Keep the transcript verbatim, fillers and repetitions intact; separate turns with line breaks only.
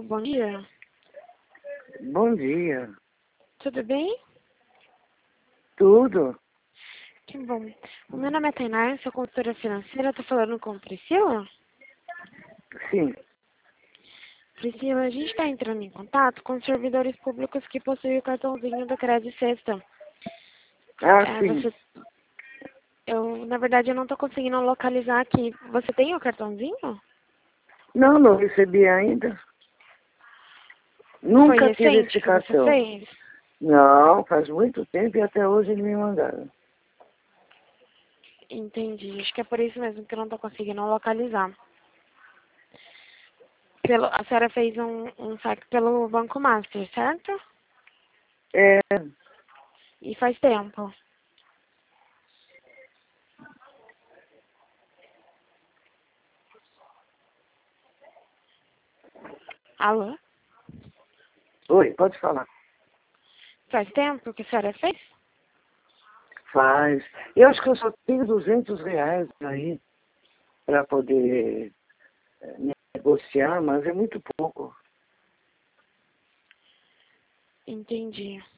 Alô, bom dia.
Bom dia.
Tudo bem?
Tudo?
Que bom. O meu nome é Tainá, sou consultora financeira. Estou falando com Priscila?
Sim.
Priscila, a gente está entrando em contato com servidores públicos que possuem o cartãozinho do Crédito Sexta.
Ah,
É,
sim.
você... Eu, na verdade, eu não estou conseguindo localizar aqui. Você tem o cartãozinho?
Não, não recebi ainda.
Foi
Nunca tive
recente
esse
que você
cartão.
fez?
Não, faz muito tempo e até hoje eles me mandaram.
Entendi. Acho que é por isso mesmo que eu não estou conseguindo localizar. Pelo, a senhora fez um, um saque pelo Banco Master, certo?
É,
E faz tempo. Alô?
oi, pode falar.
Faz tempo que a senhora fez?
Faz. Eu acho que eu só tenho duzentos reais aí para poder eh, negociar, mas é muito pouco.
Entendi.